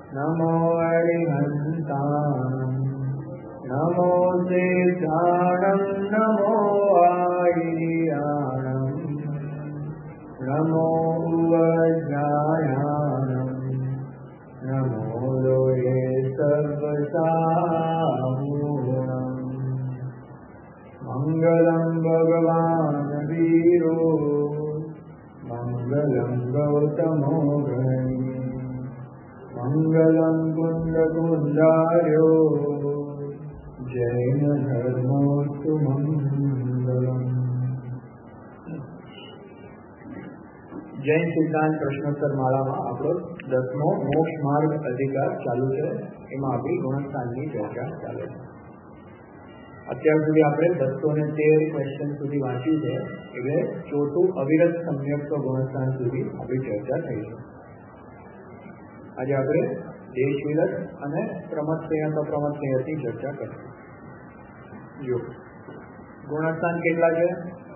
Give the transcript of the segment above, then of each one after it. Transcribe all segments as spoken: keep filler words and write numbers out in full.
નમો અરિહંતાણં નમો સિદ્ધાણં નમો આયર્યાણં નમો વજ્રાયાણં નમો લોહે સર્વસાહૂણં મંગલં ભગવાન વીરો મંગલં ગૌતમો ગણી મંગલં કુંડકુંડાર્યો જૈન ધર્મોસ્તુ મંગલમ. જૈન સિદ્ધાંત પ્રશ્નોત્તર માળામાં આપણો દસમો મોક્ષ માર્ગ અધિકાર ચાલુ છે. એમાં આપણી ગુણસ્થાનની ચર્ચા ચાલે છે. અત્યાર સુધી આપણે બસો ને તેર ક્વેશ્ચન સુધી વાંચ્યું છે. એટલે ચોથું અવિરત સમ્યક્ત્વ ગુણસ્થાન સુધી આપણી ચર્ચા થઈ છે. આજે આપણે દેશ વિરત અને પ્રમત સંયત અપ્રમત સંયતની ચર્ચા કરીશું. જો ગુણસ્થાન કેટલા છે?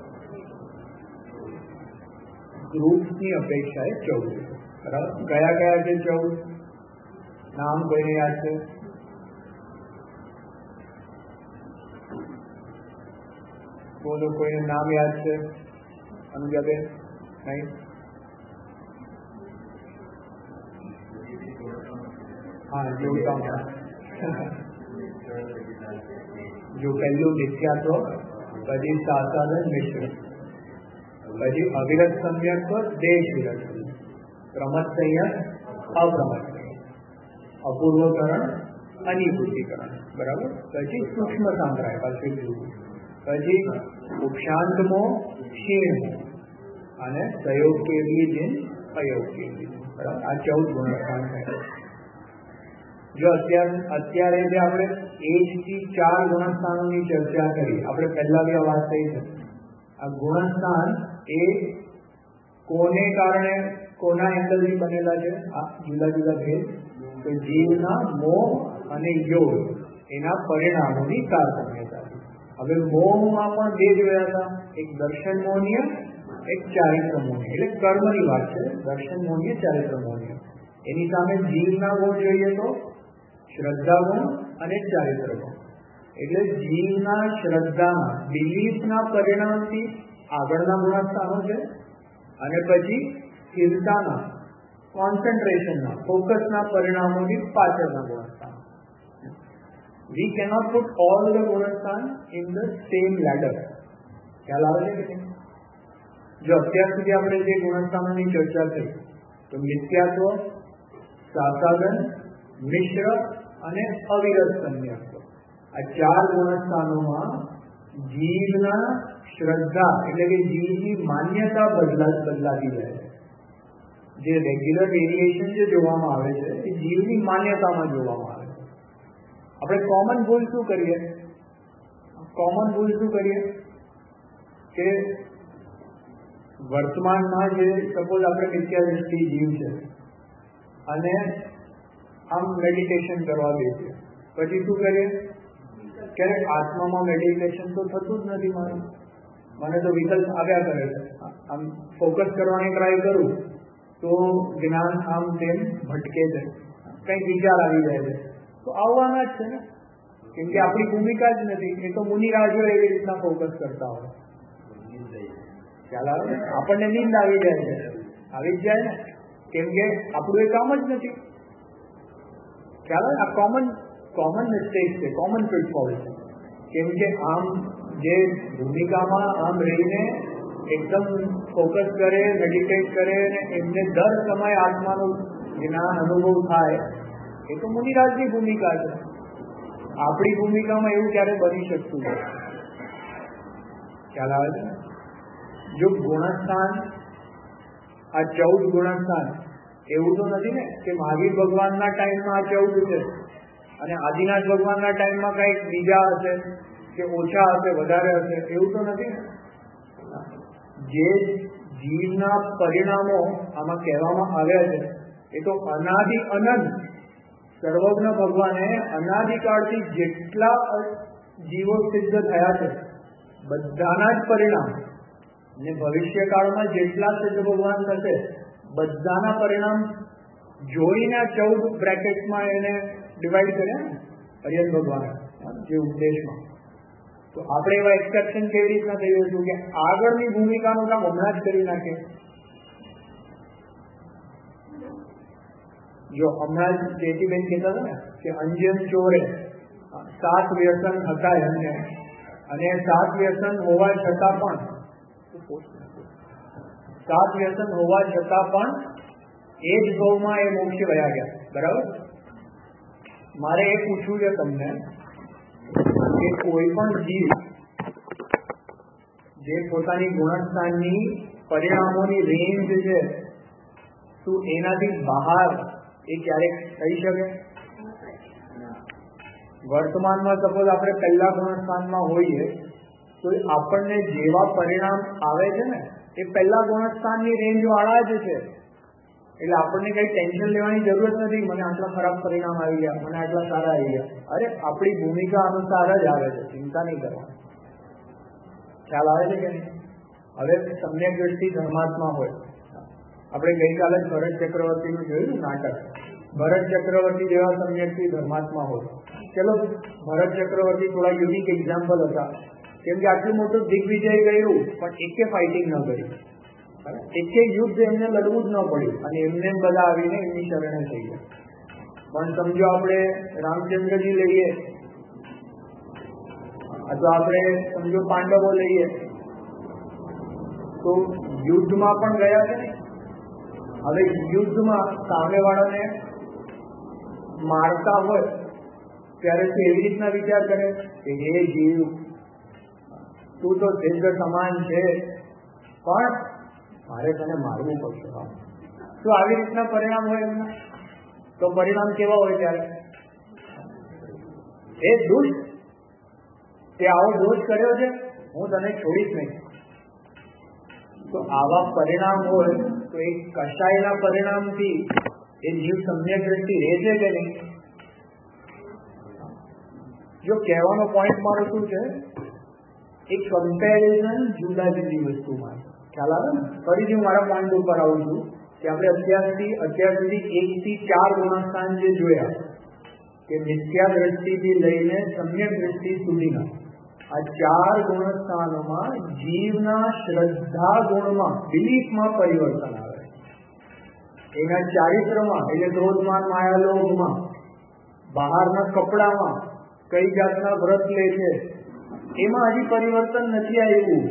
ગ્રુપ્સની અપેક્ષાએ ચૌદ. બરાબર. કયા કયા છે ચૌદ? નામ કોઈને યાદ છે? બોલો, કોઈને નામ યાદ છે? અનુજાબેન? નહીં? હા, જોતા જો પહેલું મિથ્યાત્વ, પછી સાસાદન મિશ્ર, પછી અવિરત સમ્યક્ત્વ, દેશ વિરત, પ્રમત સંયત, અપ્રમત સંયત, અપૂર્વકરણ, અનિભૂતિકરણ. બરાબર. પછી સૂક્ષ્મ સાંકરાય પાછું જોવું, પછી ઉપશાંતમો, ક્ષીણમો અને સહયોગ કેવી દિન, અયોગ કેવી દિન. બરાબર. આ ચૌદ ગુણસ્થાન થાય. જો અત્યારે અત્યારે જે આપણે એક થી ચાર ગુણસ્થાનોની ચર્ચા કરી, આપણે પહેલા બી વાત થઈ છે. આ ગુણસ્થાન એ કોને કારણે, કોના એંગલથી બનેલા છે? આ જુદા જુદા ભેદ તો જીવના મોહ અને યોગ એના પરિણામોની તારતમ્યતા. હવે મોહમાં પણ બે જોયા હતા, એક દર્શન મોહનીય, એક ચારિત્ર મોહનીય. એટલે કર્મની વાત છે. દર્શન મોહનીય, ચારિત્ર મોહનીય. એની સામે જીવના ગુણ જોઈએ તો શ્રદ્ધા ગુણ અને ચારિત્ર ગુણ. એટલે જીવના શ્રદ્ધાના બિલીફના પરિણામથી આગળના ગુણસ્થાનો છે, અને પછી સ્થિરતાના, કોન્સન્ટ્રેશનના, ફોકસના પરિણામોથી પાછળના ગુણસ્થાનો. We cannot put all the ગુણસ્થાન in the same ladder. ખ્યાલ આવે છે કે નહીં? જો અત્યાર સુધી આપણે જે ગુણસ્થાનોની ચર્ચા થઈ તો મિથ્યાત્વ, સાસાદન, મિશ્ર અને અવિરત સમ્યક્ત્વ, આ ચાર ગુણસ્થાનોમાં જીવના શ્રદ્ધા એટલે કે જીવની માન્યતા બદલા બદલાતી જાય છે. જે રેગ્યુલર વેરિએશન જે જોવામાં આવે છે એ જીવની માન્યતામાં જોવામાં આવે છે. આપણે કોમન ભૂલ શું કરીએ? કોમન ભૂલ શું કરીએ કે વર્તમાનમાં જે સપોઝ આપણે મિથ્યાદૃષ્ટિ જીવ છે અને આમ મેડિટેશન કરવા બેસીએ, પછી શું કરીએ? ક્યારેક આત્મામાં મેડિટેશન તો થતું જ નથી. મારું મને તો વિકલ્પ આવ્યા કરે છે. આમ ફોકસ કરવાની ટ્રાય કરું તો જ્ઞાન આમ તેમ ભટકે છે, કંઈક વિચાર આવી જાય છે. તો આવવાના જ છે ને, કેમ કે આપણી ભૂમિકા જ નથી. એ તો મુનિરાજો એવી રીતના ફોકસ કરતા હોય. ખ્યાલ આવે? આપણને નીંદ આવી જાય છે, આવી જ જાય ને, કેમ કે આપણું એ કામ જ નથી. ખ્યાલ આવે? આ કોમન કોમન મિસ્ટેક છે, કોમન પ્રિટફોલ છે. કેમ કે આમ જે ભૂમિકામાં આમ રહીને એકદમ ફોકસ કરે, મેડિટેટ કરે ને એમને દર સમય આત્માનું જ્ઞાન અનુભવ થાય, એ તો મુનિરાજની ભૂમિકા છે. આપણી ભૂમિકામાં એવું ક્યારે બની શકતું નથી. ખ્યાલ આવે છે? જો ગુણસ્થાન, આ ચૌદ ગુણસ્થાન એવું તો નથી ને કે મહાવીર ભગવાનના ટાઈમમાં આ ચૌદ છે અને આદિનાથ ભગવાનના ટાઈમમાં કંઈક બીજા હશે કે ઓછા હશે, વધારે હશે, એવું તો નથી ને. જે જીવના પરિણામો આમાં કહેવામાં આવ્યા છે એ તો અનાદિ અનંત સર્વજ્ઞ ભગવાને અનાદિકાળથી જેટલા જીવો સિદ્ધ થયા છે બધાના જ પરિણામ, અને ભવિષ્ય કાળમાં જેટલા સિદ્ધ ભગવાન થશે બધાના પરિણામ જોઈને ચૌદ બ્રેકેટમાં એને ડિવાઈડ કર્યા ને હરિયન ભગવાન જે ઉપદેશમાં. તો આપણે એવા એક્સેપ્શન કેવી રીતના થઈ જશું કે આગળની ભૂમિકાનું કામ હમણાં જ કરી નાખે. જો હમણાં જ જેતીબેન કહેતા હતા ને કે અંજન ચોરે સાત વ્યસન હતા એમને, અને સાત વ્યસન હોવા છતાં પણ સાત વ્યસન હોવા છતાં પણ એ જ ભાવમાં એ મોક્ષે વયા ગયા. બરાબર. મારે એ પૂછવું છે તમને કે કોઈ પણ જીવ જે પોતાની ગુણસ્થાનની પરિણામોની રેન્જ છે શું એનાથી બહાર એ ક્યારેક થઈ શકે? વર્તમાનમાં સપોઝ આપણે પહેલા ગુણસ્થાનમાં હોઈએ તો આપણને જેવા પરિણામ આવે છે ને એ પહેલા ગુણસ્થાનની રેન્જ વાળા જ છે. એટલે આપણને કઈ ટેન્શન લેવાની જરૂરત નથી મને આટલા ખરાબ પરિણામ આવી ગયા, મને આટલા સારા આવી ગયા. અરે આપણી ભૂમિકા અનુસાર જ આવે છે, ચિંતા નહીં કરવાની. ખ્યાલ આવે છે કે નહીં? હવે સમ્યક દ્રષ્ટિ ધર્માત્મા હોય. આપણે ગઈકાલે જ ભરત ચક્રવર્તીનું જોયું નાટક. ભરત ચક્રવર્તી જેવા સમ્યકથી ધર્માત્મા હોય. ચલો ભરત ચક્રવર્તી થોડા યુનિક એક્ઝામ્પલ હતા, કેમ કે આટલું મોટું દિગ્વિજય કર્યું પણ એકે ફાઇટિંગ ન કરી, એકે યુદ્ધ એમને લડવું જ ન પડ્યું, અને એમને બધા આવીને એમની શરણે થઈ ગયા. પણ સમજો આપણે રામચંદ્રજી લઈએ અથવા આપણે સમજો પાંડવો લઈએ તો યુદ્ધમાં પણ ગયા છે ને. હવે યુદ્ધમાં સામેવાળાને મારતા હોય ત્યારે તે એવી રીતના વિચાર કરે કે હે જીવ તું તો સિદ્ધ સમાન છે પણ મારે તને મારવું પડશે. તો આવી રીતના પરિણામ હોય એમના, તો પરિણામ કેવા હોય ત્યારે? એ દુષ્ટ, તે આવો દોષ કર્યો છે, હું તને છોડીશ નહીં. તો આવા પરિણામ હોય તો એક કસાયના પરિણામથી એ જીવ સમ્યક દ્રષ્ટિ રહે છે કે નહીં? જો કહેવાનો પોઈન્ટ મારો શું છે, એક કમ્પેરિઝન જુદા જુદી વસ્તુમાં. ખ્યાલ આવે ને? ફરીથી હું મારા પોઈન્ટ ઉપર આવું છું કે આપણે અત્યારથી અત્યાર સુધી એક થી ચાર ગુણસ્થાન જે જોયા કે મિથ્યા દ્રષ્ટિથી લઈને સમ્યક દ્રષ્ટિ સુધીના આ ચાર ગુણસ્થાનોમાં જીવના શ્રદ્ધા ગુણમાં બિલીફમાં પરિવર્તન આવે. એના ચારિત્રમાં એટલે ક્રોધમાન માયા લોભમાં, બહારના કપડામાં કઈ જાતના વ્રત લે છે એમાં હજી પરિવર્તન નથી આવ્યું.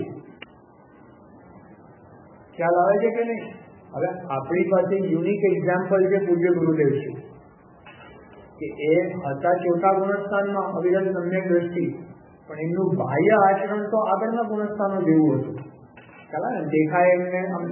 ખ્યાલ આવે છે કે નહીં? હવે આપણી પાસે યુનિક એક્ઝામ્પલ છે પૂજ્ય ગુરુદેવ છે કે એ હતા ચોથા ગુણસ્થાનમાં અવિરત સમ્યક દ્રષ્ટિ, પણ એમનું બાહ્ય આચરણ તો આગળના ગુણસ્થાનો જેવું હતું. ખ્યાલ આવે ને? દેખાય એમને આમ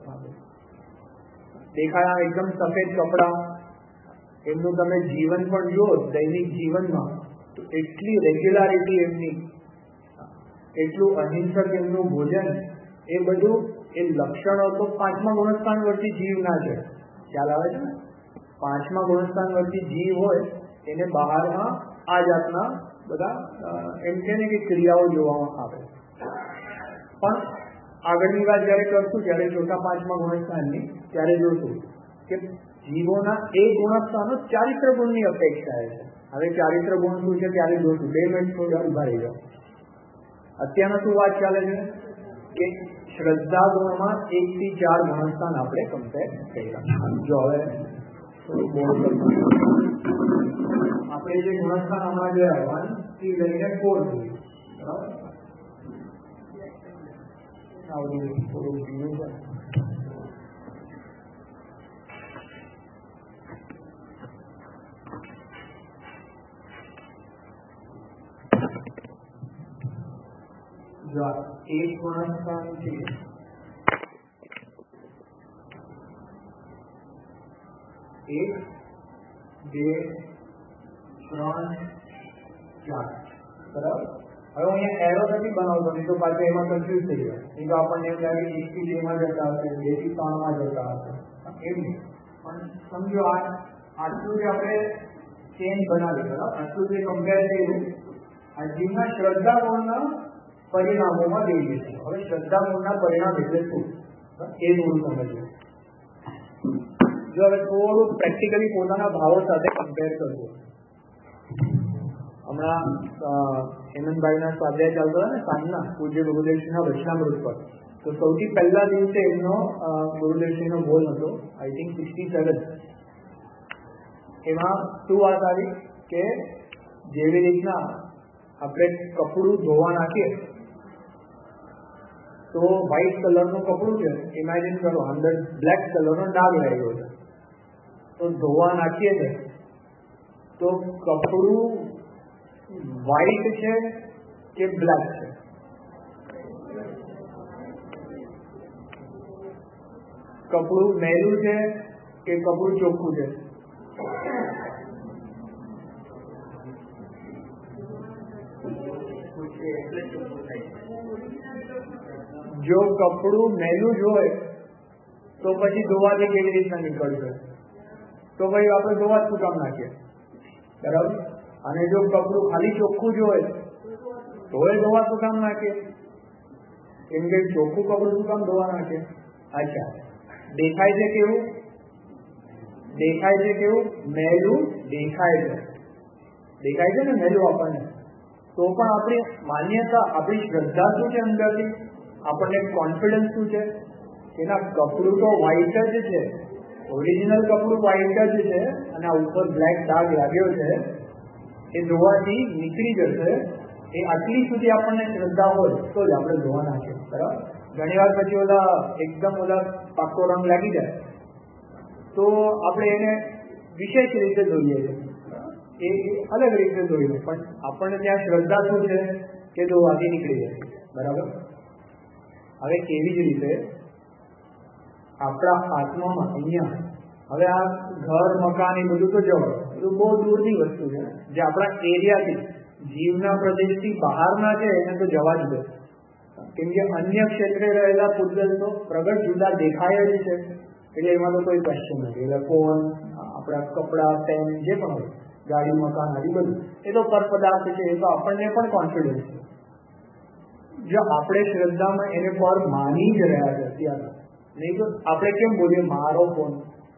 દેખાય એકદમ સફેદ કપડા, એમનું તમે જીવન પણ જુઓ દૈનિક જીવનમાં તો એટલી રેગ્યુલારિટી એમની, એટલું અહિંસક એમનું ભોજન, એ બધું એ લક્ષણો તો પાંચમા ગુણસ્થાન વચ્ચે જીવના છે. ખ્યાલ આવે છે ને? પાંચમા ગુણસ્થાન વચ્ચે જીવ હોય એને બહારમાં આ જાતના બધા એમ છે ને કે ક્રિયાઓ જોવામાં આવે. પણ આગળની વાત જયારે કરશું ત્યારે ચોથા પાંચમા ગુણસ્થાનની ત્યારે જોશું કે જીવોના એ ગુણસ્થાનો ચારિત્ર ગુણની અપેક્ષા છે. હવે ચારિત્ર ગુણ શું છે ત્યારે જોશું. બે મિનિટ થોડા ઉભા રહી જાઓ. અત્યારના શું વાત ચાલે છે કે શ્રદ્ધા ગુણમાં એક થી ચાર ગુણસ્થાન આપણે કમ્પેર કર્યા. જો હવે આપણે જે ગુણસ્થાન હમણાં જોયા વન થી લઈને ફોર સુધી, બરાબર? થોડું ભીનું છે. જો એક ગુણસ્થાન છે એક બે ત્રણ ચાર, બરાબર? હવે અહીંયા એરો નથી બનાવતો, નહીં તો પાછું એમાં કન્ફ્યુઝ થઈ જાય. નહીં તો આપણને એમ લાગે એક થી બે માં જતા હશે, બે થી ત્રણ માં જતા હશે, એમ નહીં. પણ સમજો આ આટલું જે આપણે ચેન બનાવી, બરાબર? આટલું જે કમ્પેર કર્યું આ જીવના શ્રદ્ધા ગુણના પરિણામોમાં લઈએ છીએ. હવે શ્રદ્ધા ગુણના પરિણામ એટલે શું એ થોડું સમજવું. જો હવે થોડું પ્રેક્ટિકલી પોતાના ભાવો સાથે કમ્પેર કરજો. હમણાં હેમંતભાઈના સ્વાધ્યાય ચાલતો હતા ને સાંજના પૂજ્ય ગુરુદેવશ્રીના વચનામૃત પર, તો સૌથી પહેલા દિવસે એમનો ગુરુદેવશ્રીનો બોલ હતો, આઈ થિંક સિક્સટી સેવન. એમાં શું વાત આવી કે જેવી રીતના આપણે કપડું ધોવા નાખીએ તો વ્હાઈટ કલરનું કપડું છે, ઇમેજિન કરો અંદર બ્લેક કલરનો ડાઘ રહેલો છે, તો ધોવા નાખીએ છે તો કપડું વ્હાઈટ છે કે બ્લેક છે? કપડું મેલું છે કે કપડું ચોખ્ખું છે? જો કપડું મેલું જ હોય તો પછી ધોવાથી કેવી રીતના નીકળશે? તો ભાઈ આપણે ધોવા જ શું કામ નાખીએ, બરાબર? અને જો કપડું ખાલી ચોખ્ખું જ હોય તો એ ધોવા શું કામ નાખીએ? કેમ કે ચોખ્ખું કપડું શું કામ ધોવા નાખીએ? અચ્છા, દેખાય છે કેવું? દેખાય છે કેવું? મેલું દેખાય છે. દેખાય છે ને મેલું આપણને, તો પણ આપણી માન્યતા, આપણી શ્રદ્ધા શું છે અંદરથી? આપણને કોન્ફિડન્સ શું છે? એના કપડું તો વ્હાઈટ જ છે, ઓરિજિનલ કપડું વ્હાઈટ જ છે, અને આ ઉપર બ્લેક ડાઘ લાગ્યો છે, એ ધોવાથી નીકળી જશે. એ આટલી સુધી આપણને શ્રદ્ધા હોય તો જ આપણે ધોવા નાખીએ, બરાબર? ઘણી વાર પછી ઓલા એકદમ ઓલા પાકો રંગ લાગી જાય તો આપણે એને વિશેષ રીતે ધોઈએ છીએ, એ અલગ રીતે ધોઈએ, પણ આપણને ત્યાં શ્રદ્ધા શું છે કે ધોવાથી નીકળી જાય, બરાબર? હવે કેવી જ રીતે આપણા આત્મામાં અહીંયા, હવે આ ઘર મકાન એ બધું તો જવા, બધું બહુ દૂરની વસ્તુ છે, જે આપણા એરિયાથી, જીવના પ્રદેશથી બહારના છે એને તો જવા જ દે. કેમ કે અન્ય ક્ષેત્રે રહેલા પૂજ્ય તો પ્રગટ જુદા દેખાય જ છે, એટલે એમાં તો કોઈ ક્વેશ્ચન નથી. એટલે ફોન, આપણા કપડા, પેન, જે પણ હોય, ગાડી, મકાન, આદિ બધું એ તો પર પદાર્થ છે, એ તો આપણને પણ કોન્ફિડન્સ છે. જો આપણે શ્રદ્ધામાં એને પર માની જ રહ્યા છે અત્યારે, નહીં તો આપણે કેમ બોલીએ મારો ફોન,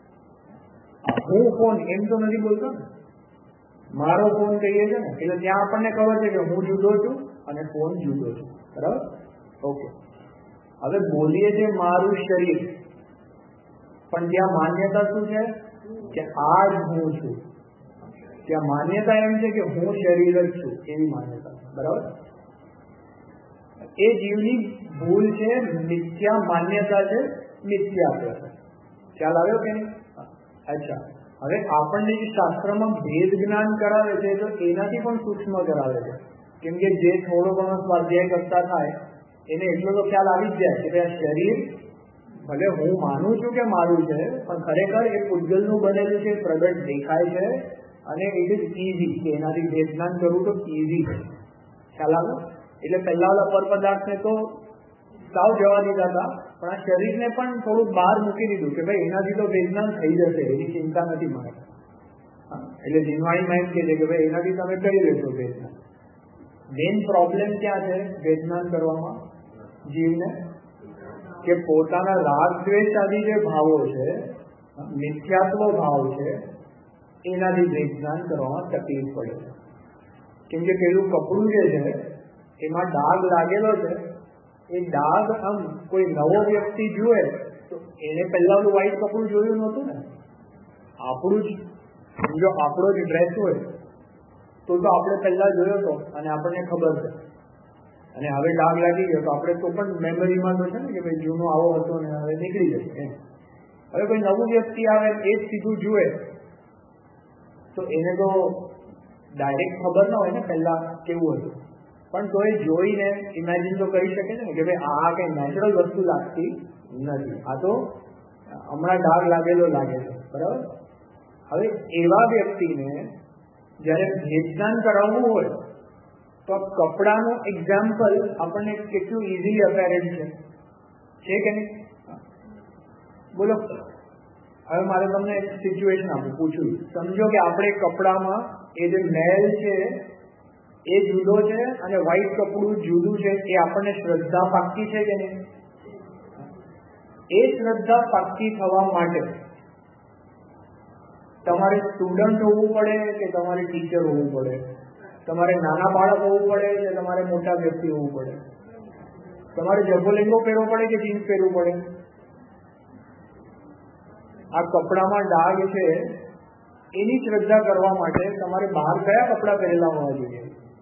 હું ફોન એમ તો નથી બોલતો ને, મારો ફોન કહીએ છીએ ને, એટલે ત્યાં આપણને ખબર છે કે હું જુદો છું અને ફોન જુદો છું, બરાબર? ઓકે, હવે બોલીએ છીએ મારું શરીર, પણ ત્યાં માન્યતા શું છે કે આ જ હું છું. ત્યાં માન્યતા એમ છે કે હું શરીર જ છું, એવી માન્યતા, બરાબર? એ જીવની ભૂલ છે, મિથ્યા માન્યતા છે, મિથ્યા છે. ખ્યાલ આવ્યો કે નહીં? અચ્છા, હવે આપણને જે શાસ્ત્રમાં ભેદ જ્ઞાન કરાવે છે તો એનાથી પણ સૂક્ષ્મ કરાવે છે. કેમ કે જે થોડો ઘણો સ્વાધ્યાય કરતા થાય એને એટલો તો ખ્યાલ આવી જ જાય કે ભાઈ આ શરીર ભલે હું માનું છું કે મારું છે, પણ ખરેખર એ પૂજ્યનું બનેલું છે, પ્રગટ દેખાય છે, અને ઇટ ઇઝ ઇઝી કે એનાથી ભેદ જ્ઞાન કરવું તો ઇઝી છે. ખ્યાલ આવ્યો? એટલે પહેલા ઓલા પર પદાર્થને તો સાવ જવા દીધા હતા, પણ આ શરીરને પણ થોડુંક બહાર મૂકી દીધું કે ભાઈ એનાથી તો વેદના થઈ જશે, એની ચિંતા નથી મને. એટલે જીનવાણીમાં એમ કહે છે કે ભાઈ એનાથી તમે કરી લેશો વેદના. મેઇન પ્રોબ્લેમ ક્યાં છે વેદના કરવામાં જીવને? કે પોતાના રાગ દ્વેષ આદિ જે ભાવો છે, મિથ્યાત્વ ભાવ છે, એનાથી વેદના કરવામાં તકલીફ પડે છે. કેમ કે પેલું કપડું જે છે એમાં ડાઘ લાગેલો છે, એ ડાઘ આમ કોઈ નવો વ્યક્તિ જુએ તો એને પહેલા ઓલું વ્હાઈટ કપડું જોયું નહોતું ને, આપણું જ સમજો, આપણો જ ડ્રેસ હોય તો તો આપણે પહેલા જોયો હતો અને આપણને ખબર છે, અને હવે ડાઘ લાગી ગયો તો આપણે તો પણ મેમરીમાં તો છે ને કે ભાઈ જૂનો આવો હતો ને હવે નીકળી જશે એમ. હવે કોઈ નવું વ્યક્તિ આવે એ જ સીધું જુએ તો એને તો ડાયરેક્ટ ખબર ના હોય ને પહેલા કેવું હતું, પણ તો એ જોઈને ઇમેજિન તો કરી શકે છે ને કે ભાઈ આ કઈ નેચરલ વસ્તુ લાગતી નથી, આ તો હમણાં ડાઘ લાગેલો લાગે છે, બરાબર? હવે એવા વ્યક્તિને જયારે ભેદદાન કરાવવું હોય તો કપડાનું એક્ઝામ્પલ આપણને કેટલું ઇઝીલી અપેરેન્ટ છે કે નહીં? બોલો. હવે મારે તમને એક સિચ્યુએશન આપું, પૂછું, સમજો કે આપણે કપડામાં એ જે મેલ છે એ જુદો છે અને વ્હાઈટ કપડું જુદું છે, એ આપણને શ્રદ્ધા પાક્કી છે કે નહીં? એ શ્રદ્ધા પાક્કી થવા માટે તમારે સ્ટુડન્ટ હોવું પડે કે તમારે ટીચર હોવું પડે? તમારે નાના બાળક હોવું પડે કે તમારે મોટા વ્યક્તિ હોવું પડે? તમારે જબ્બો લેંગો પહેરવો પડે કે જીન્સ પહેરવું પડે? આ કપડામાં ડાઘ છે એની શ્રદ્ધા કરવા માટે તમારે બહાર કયા કપડા પહેરેલા હોવા જોઈએ?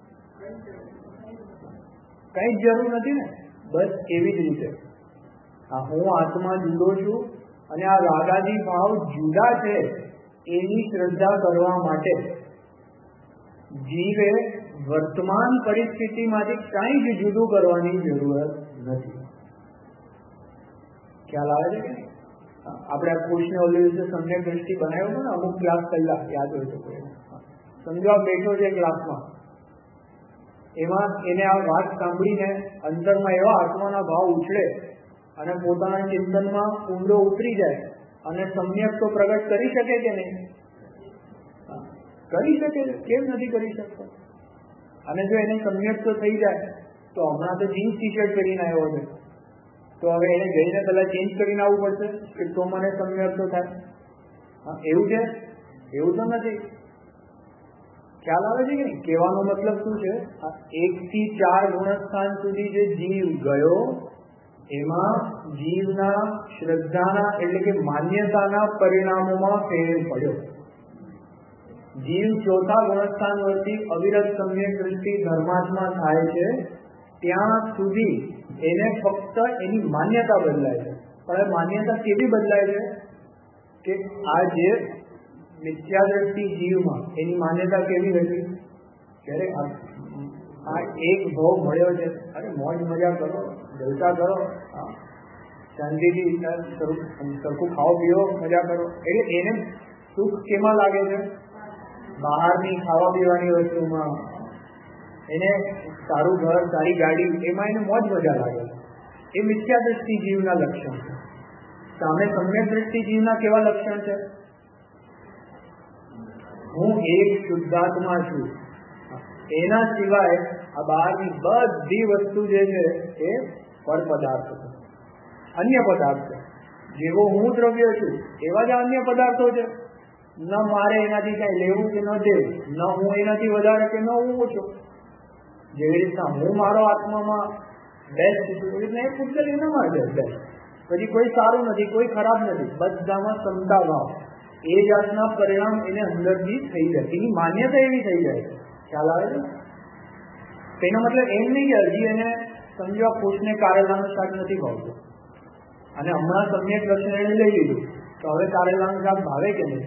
કઈ જ જરૂર નથી ને. બસ એવી જ રીતે આ હું આત્મા જુદો છું અને આ રાગાદી ભાવ જુદા છે એની શ્રદ્ધા કરવા માટે જીવે વર્તમાન પરિસ્થિતિમાંથી કઈ જ જુદું કરવાની જરૂરત નથી. ખ્યાલ આવે છે કે આપણે આ કોર્સને ઓલી રીતે સમ્યક દ્રષ્ટિ બનાવ્યો ને અમુક ક્લાસ પહેલા યાદ હોય તો સમજો આ બેઠો છે ક્લાસમાં, એમાં એને આ વાત સાંભળીને અંતરમાં એવા આત્માના ભાવ ઉછળે અને પોતાના ચિંતનમાં ઊંડો ઉતરી જાય અને સમ્યક તો પ્રગટ કરી શકે કે નહીં? કરી શકે. કેમ નથી કરી શકતો? અને જો એને સમ્યક તો થઈ જાય તો હમણાં તો જીન્સ ટી શર્ટ પહેરીને આવ્યો છે, તો હવે એને જઈને પેલા ચેન્જ કરીને આવવું પડશે કે તો મને સમ્યક તો થાય. એવું છે? એવું તો નથી. ખ્યાલ આવે છે કે નહીં? કહેવાનો મતલબ શું છે? એક થી ચાર ગુણસ્થાન સુધી જે જીવ ગયો એમાં જીવના શ્રદ્ધાના એટલે કે માન્યતાના પરિણામોમાં ફેર પડ્યો. જીવ ચોથા ગુણસ્થાન વરથી અવિરત સમ્યક દ્રષ્ટિ ધર્માત્મા થાય છે ત્યાં સુધી એને ફક્ત એની માન્યતા બદલાય છે. પણ માન્યતા કેવી બદલાય છે કે આ જે મિથ્યા દ્રષ્ટિ જીવમાં એની માન્યતા કેવી હતી? ત્યારે આ એક ભાવ મળ્યો છે, અરે મોજ મજા કરો, જલસા કરો, શાંતિથી સરખું ખાઓ પીઓ, મજા કરો. એટલે એને સુખ કેમાં લાગે છે? બહારની ખાવા પીવાની વસ્તુમાં. એને સારું ઘર, સારી ગાડી, એમાં એને મોજ મજા લાગે છે. એ મિથ્યા દ્રષ્ટિ જીવના લક્ષણ છે. સામે સમ્યક દ્રષ્ટિ જીવના કેવા લક્ષણ છે? હું એક શુદ્ધાત્મા છું, એના સિવાય આ બહારની બધી વસ્તુ જે છે એ પર પદાર્થ છે, અન્ય પદાર્થ છે. જેવો હું દ્રવ્ય છું એવા જ અન્ય પદાર્થો છે. ન મારે એનાથી કઈ લેવું કે ન દેવું, ન હું એનાથી વધારે કે ન હું ઓછો. જેવી રીતના હું મારો આત્મામાં બેસ્ટ છું એવી રીતના એ પુસ્તક એનામાં બેસ્ટ. પછી કોઈ સારું નથી, કોઈ ખરાબ નથી, બધામાં ક્ષમતા ભાવ. એ જાતના પરિણામ એને અંદરથી થઈ જાય, એની માન્યતા એવી થઈ જાય છે. ખ્યાલ આવે છે? તેનો મતલબ એમ નહીં કે હજી એને સમજો આ પુરુષને કારેલાનું શાક નથી ભાવતું અને હમણાં સમ્યક દર્શન એને લઈ લીધું તો હવે કારેલાનું શાક ભાવે કે નહીં?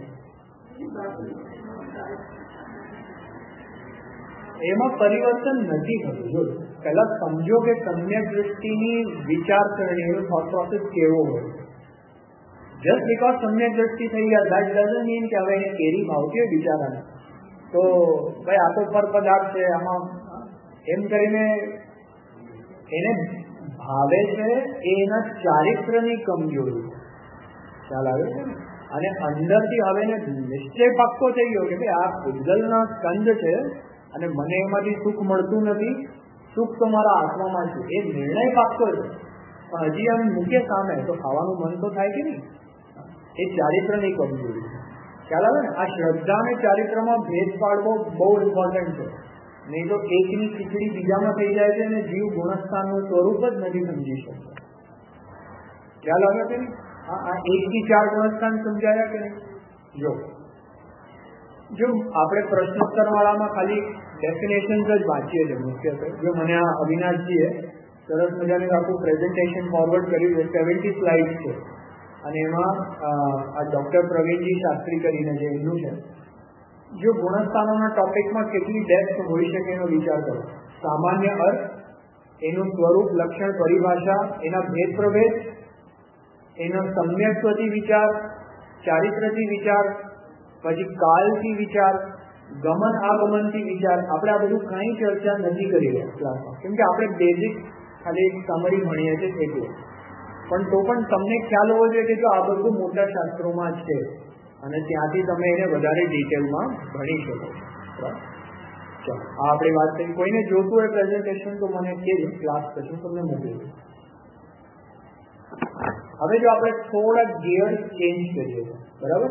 એમાં પરિવર્તન નથી થતું. જો પહેલા સમજો કે સમ્યક દ્રષ્ટિની વિચારસરણી એનો થોટ પ્રોસેસ કેવો હોય. જસ્ટ બીકોઝ સમ્યક દ્રષ્ટિ થઈ ગયા દેટ ડઝન્ટ મીન કે હવે એને કેરી ભાવતી હોય બિચારાને તો ભાઈ આ તો પર પદાર્થ છે આમાં એમ કરીને એને ભાવે છે. એ એના ચારિત્રની કમજોરી. ખ્યાલ આવે છે? અને અંદરથી હવે એને નિશ્ચય પાક્કો થઈ ગયો કે ભાઈ આ ભૂતગલના સ્કંદ છે અને મને એમાંથી સુખ મળતું નથી, સુખ તો મારા આત્મામાં છે. એ નિર્ણય પાક્કો છે પણ હજી આમ મૂકે સામે તો ખાવાનું મન તો થાય કે નહીં? એ ચારિત્રની કમજોરી. ખ્યાલ આવે ને? આ શ્રદ્ધા અને ચારિત્રમાં ભેદ પાડવો બહુ ઇમ્પોર્ટન્ટ છે. નહીં તો એકની ખીચડી બીજામાં થઈ જાય છે અને જીવ ગુણસ્થાનનું સ્વરૂપ જ નથી સમજી શકતો. ખ્યાલ આવે છે ને? હા, આ એક થી ચાર ગુણસ્થાન સમજાયા કે નહીં? જો જો આપણે પ્રશ્નોત્તર વાળામાં ખાલી ડેફિનેશન જ વાંચીએ છીએ મુખ્યત્વે. જો મને આ અવિનાશજીએ સરસ મજાનું આખું પ્રેઝન્ટેશન ફોરવર્ડ કર્યું છે, સેવન્ટી સ્લાઇડ છે અને એમાં આ ડોક્ટર પ્રવીણજી શાસ્ત્રી કરીને જે એમનું છે. જો ગુણસ્થાનોના ટોપિકમાં કેટલી ડેપ્થ હોઈ શકે એનો વિચાર કરો. સામાન્ય અર્થ, એનું સ્વરૂપ, લક્ષણ, પરિભાષા, એના ભેદ પ્રભેદ, એનો સમ્યક્ત્વથી વિચાર, ચારિત્રથી વિચાર, પછી કાલથી વિચાર, ગમન આગમનથી વિચાર. આપણે આ બધું કઈ ચર્ચા નથી કરી રહ્યા ક્લાસમાં, કેમ કે આપણે બેઝિક ખાલી એક સમરી ભણીએ છીએ એટલે. પણ તો પણ તમને ખ્યાલ હોવો જોઈએ કે જો આ બધું મોટા શાસ્ત્રોમાં છે અને ત્યાંથી તમે એને વધારે ડિટેલમાં ભણી શકો છો. ચાલો આ આપણી વાત થઈ. કોઈને જોતું હોય પ્રેઝન્ટેશન તો મને કહેજો, ક્લાસ પછી તમને મોકલી દઉં. હવે જો આપણે થોડા ગિયર ચેન્જ કરીએ બરાબર,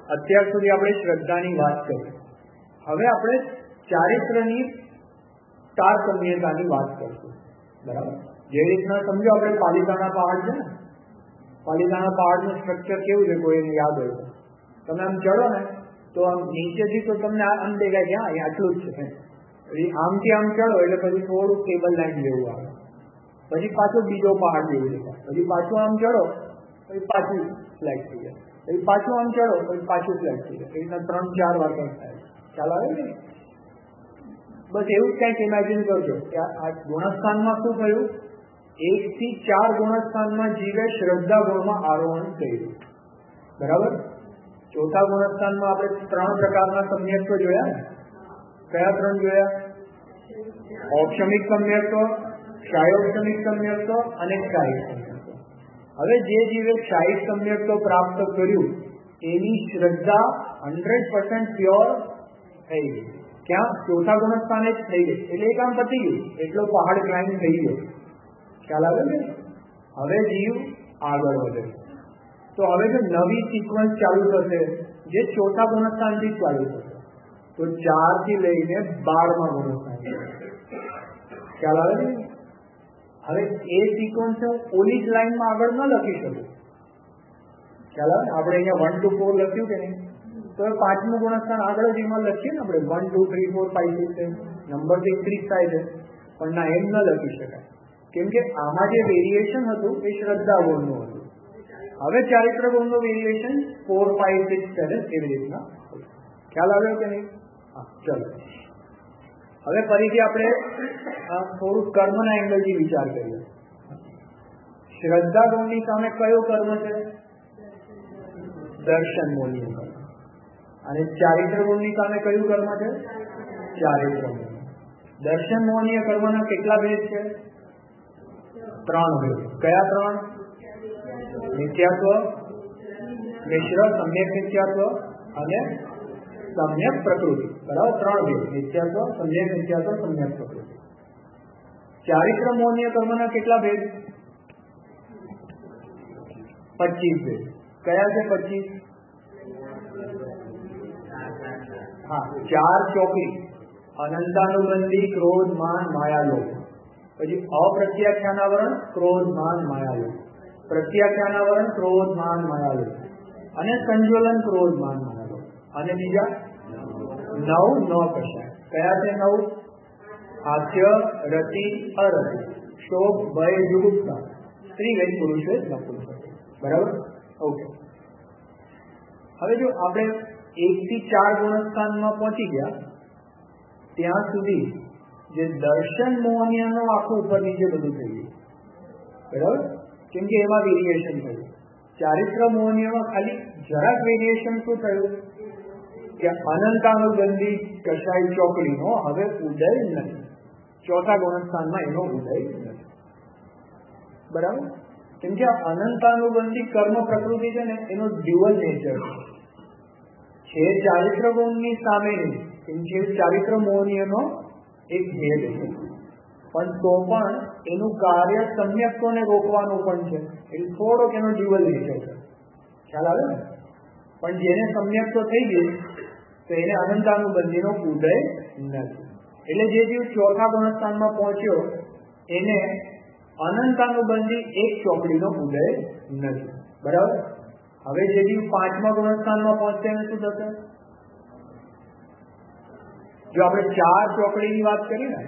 અત્યાર સુધી આપણે શ્રદ્ધાની વાત કરી. હવે આપણે ચારિત્રની તારતમ્યતાની વાત કરશું. બરાબર? જે રીતના સમજો આપણે પાલિતાણા પહાડ છે ને, પાલિતાણા પહાડનું સ્ટ્રક્ચર કેવું છે કોઈને યાદ હોય તો, તમે આમ ચડો ને તો આમ નીચેથી તો તમને આમ દેખાય કે હા આટલું જ છે, પછી આમથી આમ ચડો એટલે પછી થોડું કેબલ લાઈન જેવું આવે, પછી પાછો બીજો પહાડ જેવું દેખાય, પછી પાછું આમ ચડો પછી પાછું ફ્લેટ થઈ જાય, પછી પાછું આમ ચડો પછી પાછું ફ્લેટ થઈ જાય. એ રીતના ત્રણ ચાર વાર થાય. ખ્યાલ આવે ને? બસ એવું જ કંઈક ઇમેજિન કરજો કે આ ગુણસ્થાનમાં શું થયું, એક થી ચાર ગુણસ્થાનમાં જીવે શ્રદ્ધા ગુણમાં આરોહણ કર્યું. બરાબર? ચોથા ગુણસ્થાનમાં આપણે ત્રણ પ્રકારના સમ્યક્તો જોયા ને. કયા ત્રણ જોયા? ઔક્ષમિક સમ્યક્તો, ક્ષાયોક્ષમિક સમ્યક્તો અને ક્ષાયિક સમ્યક્તો. હવે જે જીવે ક્ષાયિક સમ્યક્તો પ્રાપ્ત કર્યું એની શ્રદ્ધા હંડ્રેડ પર્સન્ટ પ્યોર થઈ ગઈ. ક્યાં? ચોથા ગુણસ્થાને જ થઈ ગઈ. એટલે એ કામ પતી ગયું, એટલો પહાડ ક્લાઇમ્બ થઈ ગયો. ખ્યાલ આવે ને? હવે જીવ આગળ વધે. તો હવે જો નવી સિક્વન્સ ચાલુ થશે જે ચોથા ગુણસ્થાનથી ચાલુ થશે, તો ચાર થી લઈને બારમા ગુણસ્થાન. ખ્યાલ આવે ને? હવે એ સિક્વન્સ હું ઓલી જ લાઈનમાં આગળ ન લખી શકું. ખ્યાલ આવે? આપણે અહીંયા વન ટુ ફોર લખ્યું કે નહીં, તો એ પાંચમું ગુણસ્થાન આગળ જ એમાં લખીએ ને આપણે, one two three four five six number તો ઇન્ક્રીઝ થાય છે, પણ ના એમ ન લખી શકાય. કેમ કે આમાં જે વેરિએશન હતું એ શ્રદ્ધા ગુણનું હતું. હવે ચારિત્ર ગુણનું variation four five six seven એવી રીતના. ખ્યાલ આવ્યો કે નહીં? હા, ચલો હવે ફરીથી આપણે થોડું કર્મના એંગલથી વિચાર કરીએ. શ્રદ્ધા ગુણની સામે કયો કર્મ છે? દર્શન મોહનીય કર્મ. અને ચારિત્ર ગુણની સામે કયું કર્મ છે? ચારિત્ર ગુણ. દર્શન મોહનીય કર્મના કેટલા ભેદ છે? ત્રણ ભેદ. કયા ત્રણ? નિત્યાત્વ, મિશ્ર સમ્યક નિત્યાત્વ અને સમ્યક પ્રકૃતિ. બરાબર? ત્રણ ભેદ. નિત્યાત્વ, સમ્યક નિત્યાત્વ, સમ્યક પ્રકૃતિ. ચારિત્ર મોહનીય કર્મના કેટલા ભેદ? પચીસ ભેદ. કયા છે પચીસ? હા, ચાર ચોકડી: અનંતાનુબંધી, ક્રોધ, માન, માયાલોભ. પછી અપ્રત્યાખ્યાનાવરણ, ક્રોધ, માન, માયાલોભ. પ્રત્યાખ્યાનાવરણ, ક્રોધ, માન, માયાલોભ. અને સંજ્વલન, ક્રોધ, માન, માયાલોભ. અને બીજા નવ ન કશાય. કયા છે નવ? હાસ્ય, રતિ, અરતિ, શોક, ભય, જુગુપ્સા, સ્ત્રીવેદ, પુરુષવેદ, નપુંસક. બરાબર? ઓકે. હવે જો આપણે એક થી ચાર ગુણસ્થાનમાં પહોંચી ગયા ત્યાં સુધી જે દર્શન મોહનીયનું આખું ઉપર નીચે બધું થઈ ગયું. બરાબર? કેમ કે એમાં વેરિએશન થયું. ચારિત્ર મોહનીયમાં ખાલી જરાક વેરિએશન શું થયું કે અનંતાનુબંધી કશાય ચોકડીનો હવે ઉદય નથી. ચોથા ગુણસ્થાનમાં એનો ઉદય નથી. બરાબર? કેમ કે અનંતાનુબંધી કર્મ પ્રકૃતિ છે ને એનો ડ્યુઅલ નેચર છે. ચારિત્ર ગુણની સામેની કેમ કે ચારિત્ર મોહનીયનો એક ભેદ છે, પણ તો પણ એનું કાર્ય સમ્યક્તોને રોકવાનું પણ છે. એટલે થોડોક એનો ડ્યુઅલ નેચર છે. ખ્યાલ આવે ને? પણ જેને સમ્યક્તો થઈ ગઈ તો એને અનંતાનુબંધીનો ઉદય નથી. એટલે જે જીવ ચોથા ગુણસ્થાનમાં પહોંચ્યો એને અનંતાનુબંધી એક ચોકડીનો ઉદય નથી. બરાબર? હવે જે જીવ પાંચમા ગુણસ્થાનમાં પહોંચશે એને શું થશે? જો આપણે ચાર ચોકડીની વાત કરીએ ને,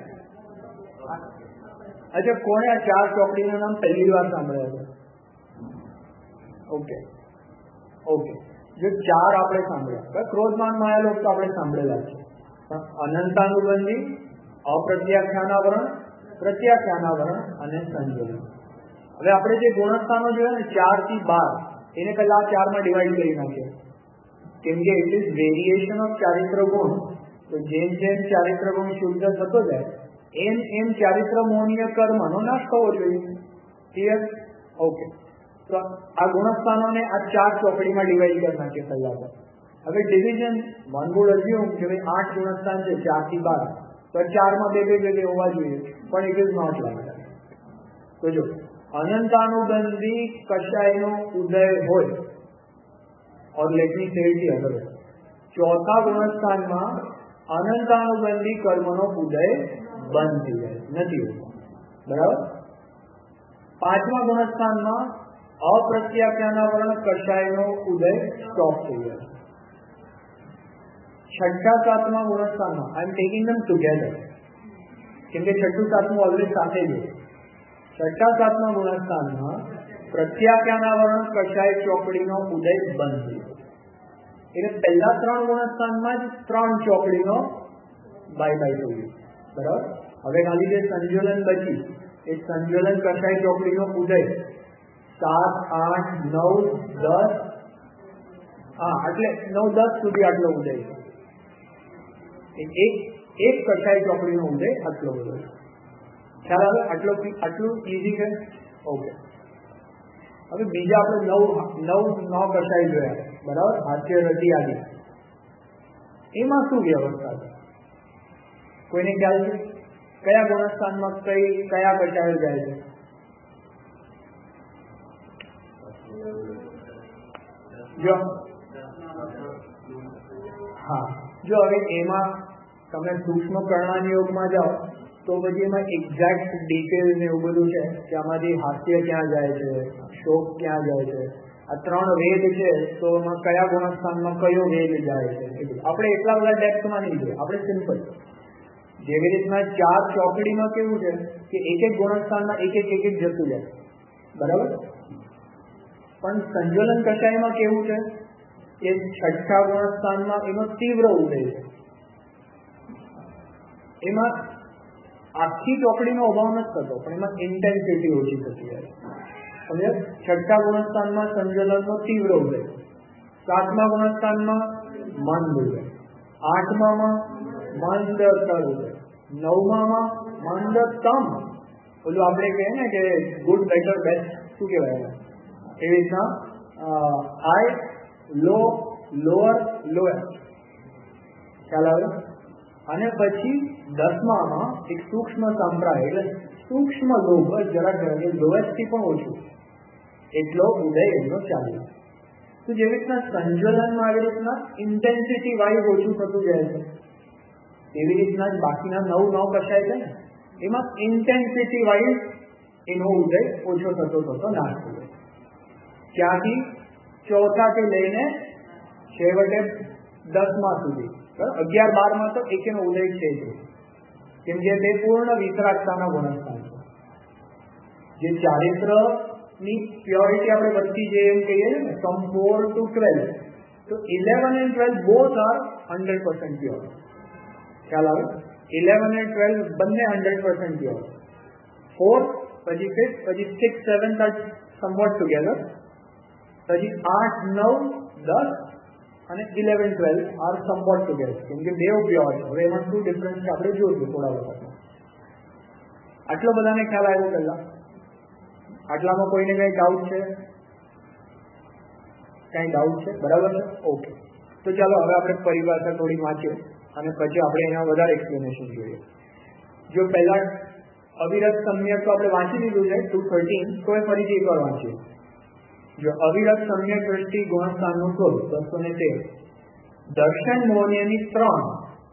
અચ્છા, કોને આ ચાર ચોકડીનું નામ પહેલી વાર સાંભળ્યા છે? ઓકે ઓકે જો ચાર આપણે સાંભળ્યા, ક્રોધમાન માયાલોક તો આપણે સાંભળેલા છે, પણ અનંતાનુબંધી, અપ્રત્યાખ્યાનાવરણ, પ્રત્યાખ્યાનાવરણ અને સંજોગ. હવે આપણે જે ગુણસ્થાનો જોયા ને ચાર થી બાર, એને પહેલા આ ચારમાં ડિવાઈડ કરી નાખીએ. કેમ કે ઇટ ઇઝ વેરિએશન ઓફ ચારિત્ર ગુણ. તો જેમ જેમ ચારિત્ર ગુણ શુદ્ધ થતો જાય એમ એમ ચારિત્ર મોહનીય કર્મનો નાશ થવો જોઈએ. ક્લિયર? ઓકે. તો આ ગુણસ્થાનોને આ ચાર ચોકડીમાં ડિવાઈડ કરી નાખીએ પહેલા તો. હવે ડિવિઝન વન વુડ અઝ્યુમ કે ભાઈ આઠ ગુણસ્થાન છે ચાર થી બાર, તો ચારમાં બે બે બે હોવા જોઈએ, પણ it is not like that. તો જો અનંતાનુબંધી કશાયનો ઉદય હોય और लेट मी से इट दी अदर वे. चौथा गुणस्थाનમાં અનંતાનુબંધી કર્મનો ઉદય બંધ થઈ જાય, નથી હોતો. બરાબર. પાંચમા ગુણસ્થાનમાં અપ્રત્યાખ્યાનાવરણ કષાયનો ઉદય સ્ટોપ થઈ જાય. છઠ્ઠા સાતમા ગુણસ્થાનમાં આઈ એમ ટેકિંગ ધેમ ટુગેધર, કેમ કે છઠ્ઠું સાતમું ઓલરેડી સાથે જ છે. છઠ્ઠા સાતમા ગુણસ્થાનમાં પ્રત્યાખ્યાનાવરણ કષાય ચોકડીનો ઉદય બંધ થઈ જાય. એટલે પહેલા ત્રણ ગુણસ્થાનમાં જ ત્રણ ચોકડીનો બાય બાય થઈ ગયું. બરાબર. હવે ખાલી જે સંજોલન બચી એ સંજોલન કષાય ચોકડીનો ઉદય સાત આઠ નવ દસ હા એટલે નવ દસ સુધી આટલો ઉદય છે. એક એક કષાય ચોકડીનો ઉદય આટલો ઉદય. ખ્યાલ આવે? આટલો આટલું ઇઝી છે. ઓકે. હવે બીજા આપણે નવ નવ નવ કષાય જોયા. બરાબર. હાસ્ય રતિ આદિ એમાં શું વ્યવસ્થા છે? કોઈને ખ્યાલ છે? કયા ગુણસ્થાનમાં કઈ કયા કષાયો જાય છે? જો હા જો હવે એમાં તમે સૂક્ષ્મ કર્ણાની યોગમાં જાઓ તો પછી એમાં એક્ઝેક્ટ ડિટેલ ને એવું બધું છે કે આમાંથી હાસ્ય ક્યાં જાય છે, શોક ક્યાં જાય છે, આ ત્રણ વેદ છે તો એમાં કયા ગુણસ્થાનમાં કયો વેદ જાય છે. આપણે એટલા બધા ડેપ્થમાં નહીં જોઈએ. આપણે સિમ્પલ જેવી રીતના ચાર ચોકડીમાં કેવું છે કે એક એક ગુણસ્થાનમાં એક એક એક એક જતું જાય. બરાબર. પણ સંજોલન કષાયમાં કેવું છે કે છઠ્ઠા ગુણસ્થાનમાં એનો તીવ્ર ઉદય છે. એમાં આખી ચોકડીનો અભાવ નથી થતો પણ એમાં ઇન્ટેન્સિટી ઓછી થતી જાય. સમજે? છઠ્ઠા ગુણસ્થાનમાં સંજોલનનો તીવ્ર ઉદય, સાતમા ગુણસ્થાનમાં મંદ ઉદય, આઠમામાં મંદતર ઉદય, નવમામાં મંદતમ, ઓલું આપણે કહીએ ને કે ગુડ બેટર બેસ્ટ, શું કહેવાય એવી રીતના હાઈ લો લોઅર લોઅર. ખ્યાલ આવે? અને પછી દસમામાં એક સૂક્ષ્મ સંપ્રાય એટલે સૂક્ષ્મ લોભ જરાક લોએસ્ટથી પણ ઓછું એટલો ઉદય એમનો ચાલે. તો જેવી રીતના સંજોલનમાં આવી રીતના ઇન્ટેન્સિટી વાઇઝ ઓછું થતું જાય છે એવી રીતના જ બાકીના નવ નવ કષાય છે ને એમાં ઇન્ટેન્સિટી વાઇઝ એનો ઉદય ઓછો થતો થતો નાશ થઈ જાય. ત્યાંથી ચોથાથી લઈને છેવટે દસમા સુધી અગિયાર બારમાં તો એકેનો ઉદય છે જ, કેમ કે તે પૂર્ણ વિતરાગતાના ગુણસ્થાન છે. જે ચારિત્ર ની પ્યોરિટી આપણે વધતી જઈએ એમ કહીએ ને ફ્રોમ ફોર ટુ ટ્વેલ્વ, તો eleven and twelve both are hundred percent pure. ખ્યાલ આવે? ઇલેવન એન્ડ ટ્વેલ્વ બંને હંડ્રેડ પર્સન્ટ પ્યોર. ફોર પછી ફિફ્થ પછી six seventh are somewhat together, પછી આઠ નવ દસ અને eleven twelve are somewhat together, કેમ કે બે પ્યોર છે. હવે એમાં શું ડિફરન્સ છે આપણે જોઈશું થોડા વખતમાં. આટલો બધાને ખ્યાલ આવ્યો પહેલા? આટલામાં કોઈને કઈ ડાઉટ છે? કઈ ડાઉટ છે? બરાબર છે? ઓકે. તો ચાલો હવે આપણે પરિભાષા થોડી વાંચીએ અને પછી આપણે એના વધારે એક્સપ્લેનેશન જોઈએ. જો પહેલા અવિરત સમ્યક તો આપણે વાંચી લીધું છે ટુ થર્ટીન, તો એ ફરીથી એકવાર વાંચીએ. જો અવિરત સમ્યક દ્રષ્ટિ ગુણસ્થાનનું સ્વરૂપ બસો ને તેર. દર્શન મોહનીયની ત્રણ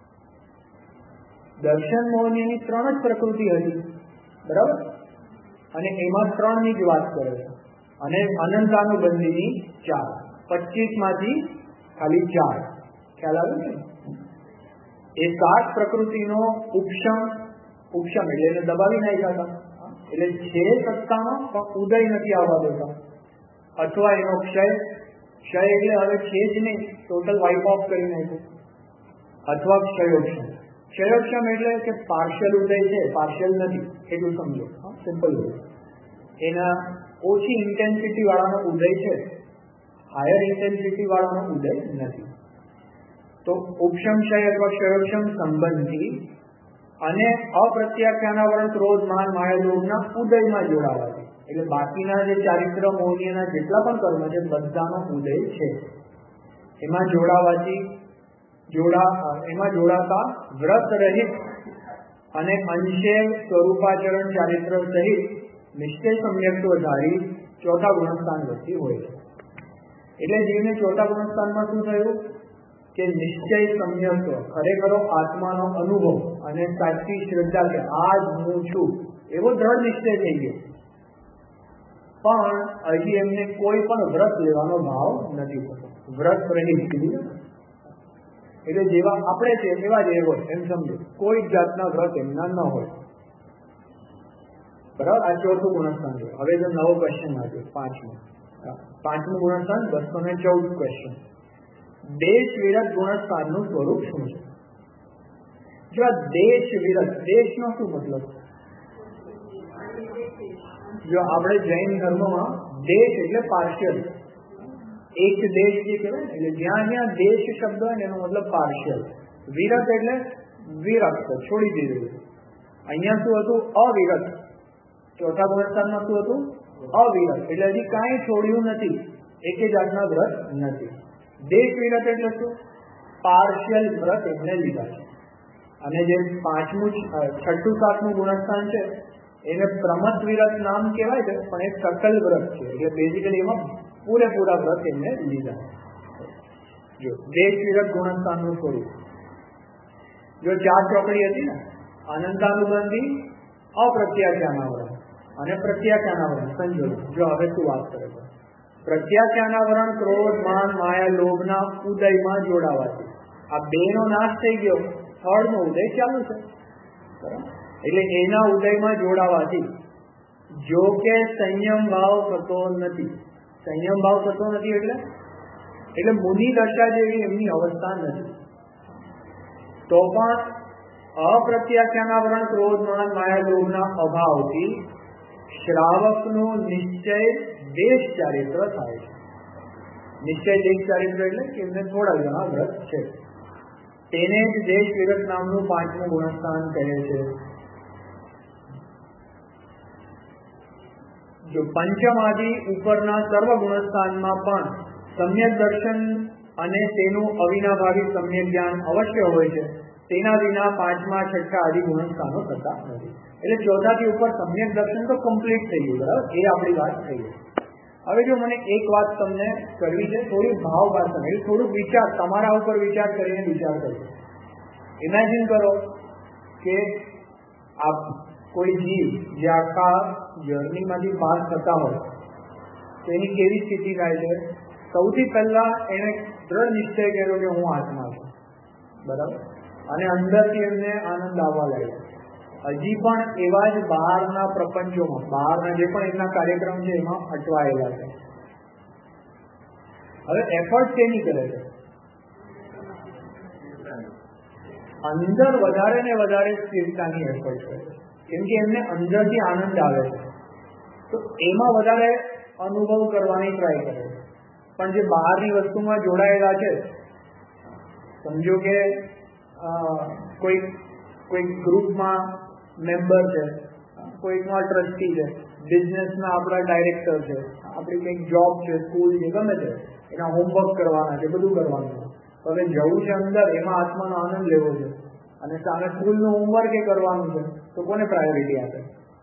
દર્શન મોહનીયની ત્રણ જ પ્રકૃતિ હતી. બરાબર. અને એમાં ત્રણ ની જ વાત કરે છે અને અનંતાનુબંધીની ચાર. પચીસ માંથી ખાલી ચાર. ખ્યાલ આવે ને? એ સાત પ્રકૃતિનો ઉપશમ ઉપશમ એટલે એને દબાવી નાખ્યા હતા. એટલે છે સત્તામાં પણ ઉદય નથી આવવા દેતા, અથવા એનો ક્ષય ક્ષય એટલે હવે છે જ નહીં, ટોટલ વાઇપ ઓફ કરી નાખ્યું. અથવા ક્ષયોક્ષમ. ક્ષયોક્ષમ એટલે કે પાર્શિયલ ઉદય છે, પાર્શિયલ નથી એટલું સમજો. સિમ્પલ ઉદય એના ઓછી ઇન્ટેન્સિટી વાળાનો ઉદય છે, હાયર ઇન્ટેન્સિટી વાળાનો ઉદય નથી. તો ઉપશમ ક્ષય અથવા ક્ષયોક્ષમ સંબંધી અને અપ્રત્યાખ્યાનાવરણ ક્રોધ માન માયા લોભના ઉદયમાં જોડાવાથી, એટલે બાકીના જે ચારિત્ર મોહનીયના જેટલા પણ કર્મ છે બધાનો ઉદય છે. એમાં જોડાવાથી જોડા એમાં જોડાતા વ્રત રહિત અને અંશે સ્વરૂપાચરણ ચારિત્ર સહિત નિશ્ચય સમ્યક્ત્વ ધારી ચોથા ગુણસ્થાન વચ્ચે હોય છે. એટલે જીવને ચોથા ગુણસ્થાનમાં શું થયું કે નિશ્ચય સમ્યક્ત્વ, ખરેખર આત્માનો અનુભવ અને સાચી શ્રદ્ધા કે આ જ હું છું એવો દ્રઢ નિશ્ચય થઈ ગયો. પણ હજી એમને કોઈ પણ વ્રત લેવાનો ભાવ નથી થતો. વ્રત રહિત કીધું એટલે જેવા આપણે છે એવા જ એ હોય એમ સમજો, કોઈ જાતના વ્રત એમના ન હોય. બરાબર, આ ચોથું ગુણસ્થાન છે. હવે જો નવો ક્વેશ્ચન આવ્યો, પાંચમું પાંચમું ગુણસ્થાન બસો ને ચૌદ ક્વેશ્ચન. દેશ વિરત ગુણસ્થાનનું સ્વરૂપ શું છે? જો આ દેશ વિરત, દેશનો શું મતલબ? જો આપણે જૈન ધર્મમાં દેશ એટલે પાર્શિયલ, એક દેશ જે કહેવાય ને, એટલે જ્યાં જ્યાં દેશ શબ્દ હોય ને એનો મતલબ પાર્શિયલ. વિરત એટલે વિરક્ત, છોડી દીધેલું. અહીંયા શું હતું? અવિરત. ચોથા ગુણસ્થાનમાં શું હતું? અવિરત, એટલે હજી કાંઈ છોડ્યું નથી, એક જાતના વ્રત નથી. દેશ વિરત એટલે શું? પાર્શિયલ વ્રત એમને લીધા છે. અને જે પાંચમું છઠ્ઠું સાતમું ગુણસ્થાન છે એને પ્રમત વિરત નામ કહેવાય છે, પણ એ સકલ વ્રત છે. એટલે બેઝિકલી એમાં પૂરેપૂરા વ્રત એમને લીધા. જો દેશ વિરત ગુણસ્થાનનું સ્વરૂપ, જો ચાર ચોકડી હતી ને, અનંતાનુબંધી, અપ્રત્યાખ્યાનાવરણ અને પ્રત્યાખ્યાનાવરણ સંજોગ. જો હવે શું વાત કરે છે? પ્રત્યાખ્યાનાવરણ ક્રોધ, માન, માયા, લોભના ઉદયમાં જોડાવાથી આ બે નો નાશ થઈ ગયો, થર્ડ નો ઉદય ચાલુ છે. બરાબર, એટલે એના ઉદયમાં જોડાવાથી જો કે સંયમ ભાવ થતો નથી. સંયમ ભાવ થતો નથી એટલે એટલે મુનિ દશા જેવી એમની અવસ્થા નથી. તો પણ અપ્રત્યાખ્યાનાવરણ ક્રોધ, માન, માયા, લોભના અભાવથી શ્રાવકનો નિશ્ચય દેશ ચારિત્ર થાય છે. નિશ્ચય દેશ ચારિત્ર એટલે કે એમને થોડા ઘણા વ્રત છે. તેને જ દેશ વિરત નામનું પાંચમું ગુણસ્થાન કહે છે. જો પંચમ આદિ ઉપરના સર્વ ગુણસ્થાનમાં પણ સમ્યક દર્શન અને તેનું અવિનાભાવી સમ્યક જ્ઞાન અવશ્ય હોય છે, તેના વિના પાંચમા છઠ્ઠા આદિ ગુણસ્થાનો થતા નથી. એટલે ચોથા થી ઉપર સમ્યક દર્શન તો કમ્પ્લીટ થઈ ગયું. બરાબર, એ આપણી વાત થઈ ગઈ. હવે જો મને એક વાત તમને કરવી છે, થોડી ભાવ ભાષણ, એટલે થોડુંક વિચાર, તમારા ઉપર વિચાર કરીને વિચાર કરજો. ઇમેજિન કરો કે આપ કોઈ જીવ જે આખા જર્નીમાંથી પાસ થતા હોય તો એની કેવી સ્થિતિ થાય છે? સૌથી પહેલા એને દ્રઢ નિશ્ચય કર્યો કે હું આત્મા છું. બરાબર, અને અંદરથી એમને આનંદ આવવા લાગ્યો. હજી પણ એવા જ બહારના પ્રપંચોમાં, બહારના જે પણ એમના કાર્યક્રમ છે એમાં અટવાયેલા છે. હવે એફર્ટ કેની કરે છે? અંદર વધારે ને વધારે સ્થિરતાની એફર્ટ કરે છે, કેમ કે એમને અંદરથી આનંદ આવે છે, તો એમાં વધારે અનુભવ કરવાની ટ્રાય કરે છે. પણ જે બહારની વસ્તુમાં જોડાયેલા છે, સમજો કે કોઈ કોઈ ગ્રુપમાં મેમ્બર છે, કોઈકમાં ટ્રસ્ટી છે, બિઝનેસના આપણા ડાયરેક્ટર છે, આપણી કંઈક જોબ છે, સ્કૂલ છે, ગમે છે, એના હોમવર્ક કરવાના છે, બધું કરવાનું છે. હવે જવું છે અંદર, એમાં આત્માનો આનંદ લેવો છે, અને સામે સ્કૂલનું હોમવર્ક એ કરવાનું છે, તો કોને પ્રાયોરિટી આપે?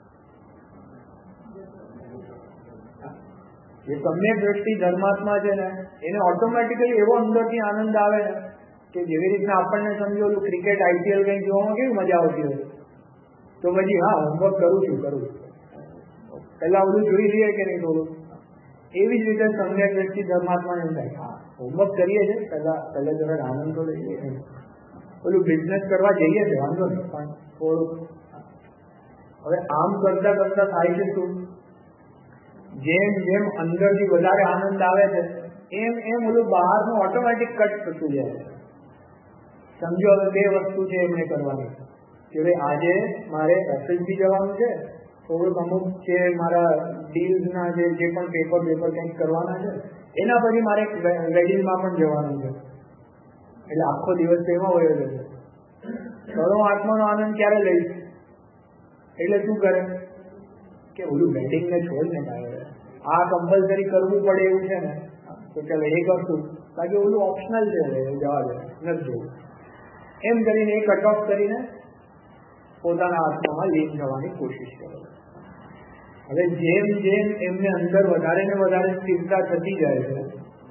જે સમ્યક દ્રષ્ટિ ધર્માત્મા છે ને, એને ઓટોમેટિકલી એવો અંદરથી આનંદ આવે ને કે જેવી રીતના આપણને સમજો ક્રિકેટ આઈપીએલ કંઈ જોવામાં કેવી મજા આવતી હોય, તો પછી હા હોમવર્ક કરું છું કરું પહેલા બધું જોઈ લઈએ કે નહીં થોડું. એવી જ રીતે સમ્યક દ્રષ્ટિ ધર્માત્મા એમ થાય, હા હોમવર્ક કરીએ છીએ, પહેલા પહેલા જરા આનંદ તો લઈએ, પેલું બિઝનેસ કરવા જઈએ છીએ વાંધો નહીં, પણ થોડું હવે આમ કરતા કરતા થાય છે શું? જેમ જેમ અંદરથી વધારે આનંદ આવે છે એમ એમ ઓલું બહારનું ઓટોમેટિક કટ થતું જાય છે. સમજો હવે બે વસ્તુ છે એમને કરવાની કે ભાઈ આજે મારે ઓફિસથી જવાનું છે, થોડુંક અમુક છે મારા ડીલ્સના જે જે પણ પેપર પેપર કંઈક કરવાના છે, એના પછી મારે વેડિંગમાં પણ જવાનું છે, એટલે આખો દિવસ એમાં વયો જશે. તો હું આત્માનો આનંદ ક્યારે લઈશ? એટલે શું કરે કે ઓલું વેડિંગને છોડને આ કમ્પલસરી કરવું પડે એવું છે ને, તો ચાલો એ કરશું, બાકી ઓલું ઓપ્શનલ છે, જવા દે નથી જોવું, એમ કરીને એ કટ ઓફ કરીને પોતાના આત્મામાં લીન થવાની કોશિશ કરે. હવે જેમ જેમ એમને અંદર વધારે ને વધારે સ્થિરતા થતી જાય છે,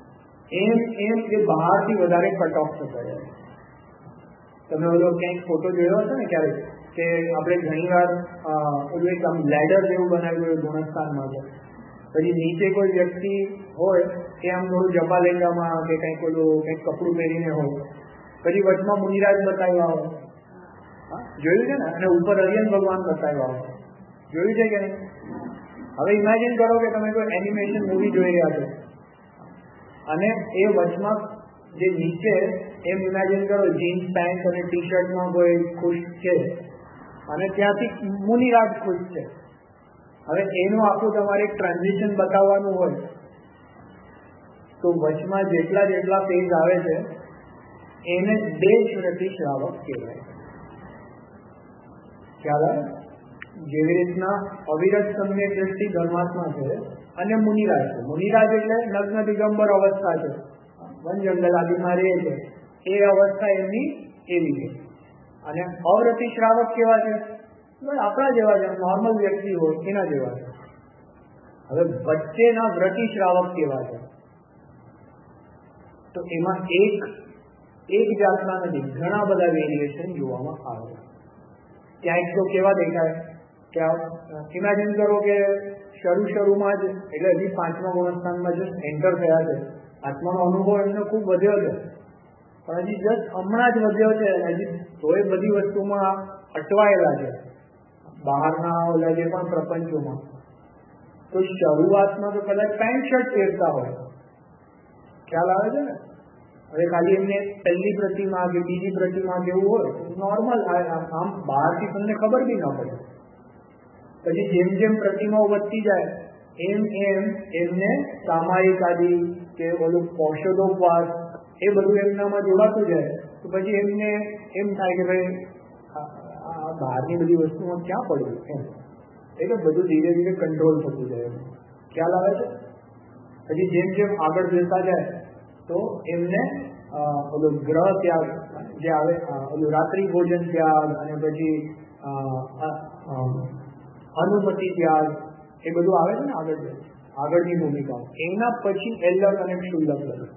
એમ એમ એ બહારથી વધારે કટ ઓફ થતા જાય. તમે ઓલો ક્યાંક ફોટો જોયો હશે ને ક્યારેક, કે આપણે ઘણી વાર ઓલું એક આમ લેડર જેવું બનાવ્યું હોય ગુણસ્થાનમાં, છે પછી નીચે કોઈ વ્યક્તિ હોય કે આમ થોડું જપા લેંગામાં કે કંઈક ઓલું કંઈક કપડું પહેરીને હોય, પછી વચમાં મુનિરાજ બતાવ્યા હોય, જોયું છે ને, અને ઉપર અરિયન ભગવાન બતાવ્યા હોય, જોયું છે કે નહીં? હવે ઇમેજિન કરો કે તમે કોઈ એનિમેશન મૂવી જોઈ રહ્યા છો અને એ વચમાં જે નીચે એમ ઇમેજિન કરો જીન્સ પેન્ટ અને ટી શર્ટમાં કોઈ ખુશ છે અને ત્યાંથી મુનિરાજ ખુશ છે. હવે એનું આખું તમારે એક ટ્રાન્ઝિશન બતાવવાનું હોય તો વચમાં જેટલા જેટલા પેજ આવે છે એને બે શ્રુતિ શ્રાવક કહેવાય. ખ્યાલ આવે? જેવી રીતના અવિરત સમ્યક દ્રષ્ટિ ધર્માત્મા છે અને મુનિરાજ છે. મુનિરાજ એટલે નગ્ન દિગંબર અવસ્થા છે, વન જંગલ આદિમાં રહે છે, એ અવસ્થા એમની એવી છે. અને અવ્રતિ શ્રાવક કેવા છે? આપણા જેવા છે, નોર્મલ વ્યક્તિ હોય એના જેવા છે. હવે વચ્ચેના વ્રતિ શ્રાવક કેવા છે? તો એમાં એક એક જાતના નથી, ઘણા બધા વેરિએશન જોવામાં આવે છે. ક્યાંક તો કેવા દેખાય કે ઇમેજિન કરો કે શરૂ શરૂમાં જ, એટલે હજી પાંચમા ગુણસ્થાનમાં જસ્ટ એન્ટર થયા છે, આત્માનો અનુભવ એમને ખૂબ વધ્યો છે, પણ હજી જસ્ટ હમણાં જ વધ્યો છે, હજી તો એ બધી વસ્તુમાં અટવાયેલા છે બહારના ઓલા જે પણ પ્રપંચોમાં. તો શરૂઆતમાં તો કદાચ પેન્ટ શર્ટ પહેરતા હોય, ખ્યાલ આવે છે ને? હવે ખાલી એમને પહેલી પ્રતિમા કે બીજી પ્રતિમા કેવું હોય નોર્મલ, આમ બહારથી તમને ખબર બી ન પડે. પછી જેમ જેમ પ્રતિમાઓ વધતી જાય એમ એમ એમને સામાયિક આદિ કે ઓલું ઔષધોપવાસ એ બધું એમનામાં જોડાતું જાય, તો પછી એમને એમ થાય કે ભાઈ આ બહારની બધી વસ્તુમાં ક્યાં પડવું એમ, એટલે બધું ધીરે ધીરે કંટ્રોલ થતું જાય. ખ્યાલ આવે છે? પછી જેમ જેમ આગળ જતા જાય તો એમને ઓલો ગ્રહ ત્યાગ જે આવે, ઓલું રાત્રિ ભોજન ત્યાગ અને પછી અનુમતિ ત્યાગ, એ બધું આવે છે ને આગળ આગળની ભૂમિકાઓ. એના પછી એલ્લક અને ક્ષુલ્લક લગે.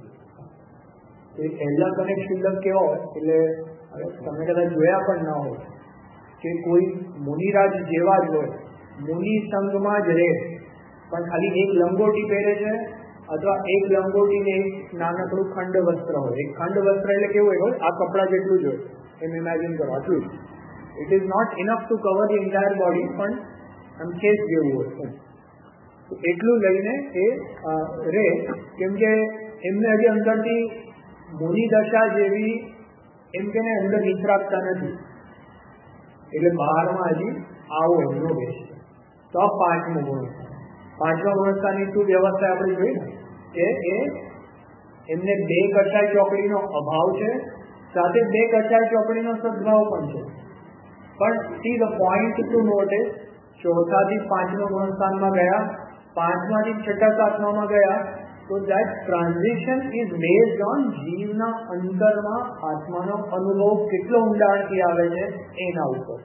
એલ્લક અને ક્ષુલ્લક કેવો હોય એટલે તમે કદાચ જોયા પણ ન હોય કે કોઈ મુનિરાજ જેવા જ હોય, મુનિ સંઘમાં જ રહે, પણ ખાલી એક લંગોટી પહેરે છે અથવા એક લંગોટીને એક નાનકડું ખંડ વસ્ત્ર હોય. એક ખંડ વસ્ત્ર એટલે કેવું હોય, આ કપડા જેટલું જ હોય, એમ ઇમેજિન કરો, આટલું જ. It is not enough to cover the entire body, પણ આમ કેસ જેવું હોય એટલું લઈને એ રે, કેમ કે એમને હજી અંદરથી મુનિ દશા જેવી એમ કે અંદર નિષ્ણાતતા નથી, એટલે બહારમાં હજી આવો એમનો દેશ. તો આ પાંચમો ગુણસ્થાન. પાંચમા ગુણસ્થાનની શું વ્યવસ્થા આપણે જોઈ ને કે એ એમને બે કચાઈ ચોકડીનો અભાવ છે, સાથે બે કચાઈ ચોકડીનો સદભાવ પણ છે. પણ see the point to note is, ચોથાથી પાંચમા ગુણસ્થાનમાં ગયા, પાંચમાથી છઠ્ઠા સાતમામાં ગયા, તો that transition is based on જીવના અંતરમાં આત્માનો અનુભવ કેટલો ઊંડાણથી આવે છે એના ઉપર,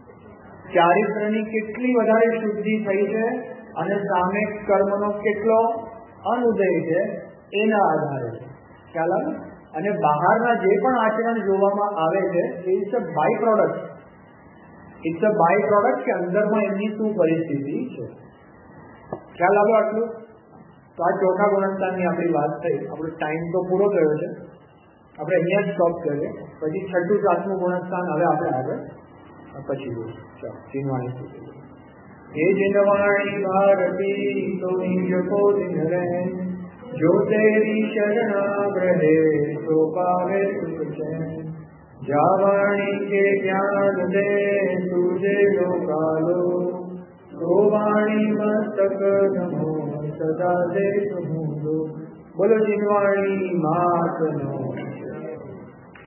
ચારિત્રની કેટલી વધારે શુદ્ધિ થઈ છે અને સામે કર્મનો કેટલો અનુદય છે એના આધારે છે. ખ્યાલ આવે? અને બહારના જે પણ આચરણ જોવામાં આવે છે એ it's a byproduct, it's a byproduct કે અંદરમાં એમની શું પરિસ્થિતિ છે. ખ્યાલ આવ્યો આટલું? તો આ ચોથા ગુણસ્થાનની આપણી વાત થઈ. આપણો ટાઈમ તો પૂરો થયો છે, આપણે અહીંયા જ સ્ટોપ કરીએ. પછી છઠ્ઠું સાતમું ગુણસ્થાન હવે આપણે આગળ પછી જોઈશું. ચાલો, ચીનવાણી સુધી. હે જીનવાણી ભારતી તો જપો દિન રહે, જો તેરી શરણાગ્રહે તો પાવે સુખ ચૈન, જાવાણી કે જ્ઞાન દે તુજે લોકાલો, તો વાણી મસ્તક નમો સદા દે તુમો. બોલો ચીનવાણી માતનો.